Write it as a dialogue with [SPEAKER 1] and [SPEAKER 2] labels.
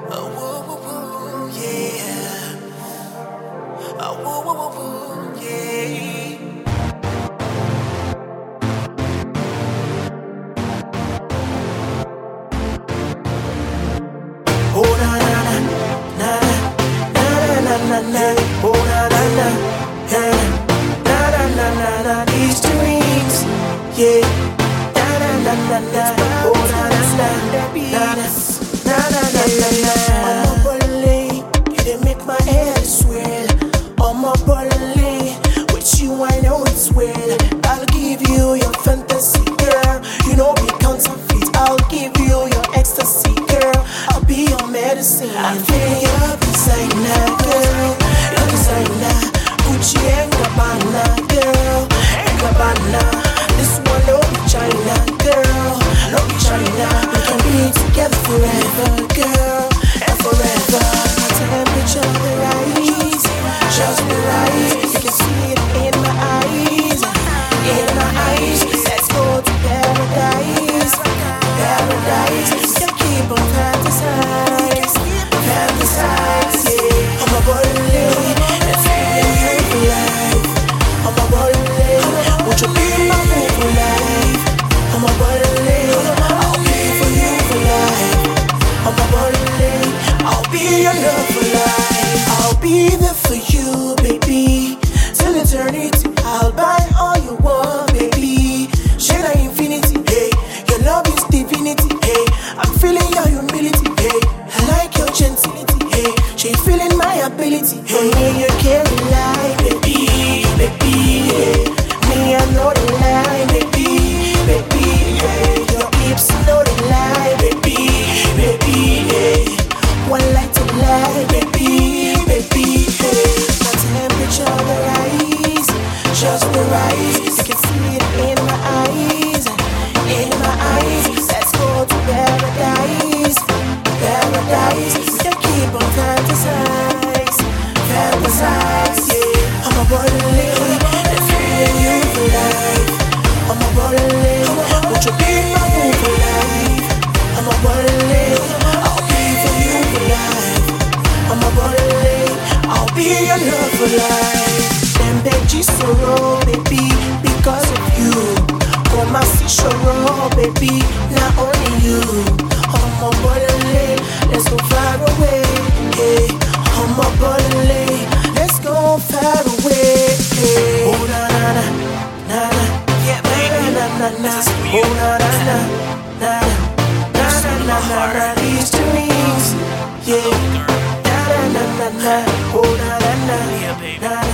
[SPEAKER 1] Oh, woo, woo, woo, yeah. Oh, woo, woo, woo, woo, yeah. Oh, na na na na na na na na. Oh, na na na na na na na na. These dreams, yeah. Na na na na na. Oh, na na na na na na na na na. I'm a bully, you didn't make my head swell. I'm a bully, with you I know it's well. I'll give you your fantasy, girl. You know be counterfeit. I'll give you your ecstasy, girl. I'll be your medicine. I'm feeling your designer, girl. Your designer, Gucci and Gabbana, girl. And Gabbana, this one no be China, girl. No be China. We can be together forever, girl, and forever. My temperature the rise, just the rise. You can see it in my eyes, in my eyes. Let's go to paradise, paradise. We can keep on fantasize, fantasize. Yeah, I'm a bully, and feeling you for life. I'm a bully, won't you be my fool for life? I'm a bully, I'll be for you for life. I'm a bully, I'll be your love for life. I'll be there for you, baby, till eternity. I'll buy all you want, baby. Share the infinity, hey. Your love is divinity, hey. I'm feeling your humility, hey. I like your gentility, hey. She feeling my ability, hey. Me, you can't lie, baby, baby, hey. Me, I know the lie, baby, baby, hey. Your hips know the lie, baby, baby, hey. One light to lie, baby, baby, hey. My temperature the rise, just the rise. You can see it in my eyes, in my eyes. Let's go to paradise, paradise. We can keep on fantasize, fantasize, yeah. I'm a bully, and feeling you for life. I'm a bully, won't you be my fool for life? I'm a bully, I'll be for you for life. I'm a bully, I'll be your love for life. Them veggies so raw, baby, because of you. Come and see Shoro, baby, not only you. I'm a bully, let's go far away, hey. I'm a bully, let's go far away, hey. Oh na na na na na, yeah baby, na na na na. Oh na na na na na na na na na. These dreams, yeah. Na na na na na. Oh na na na na.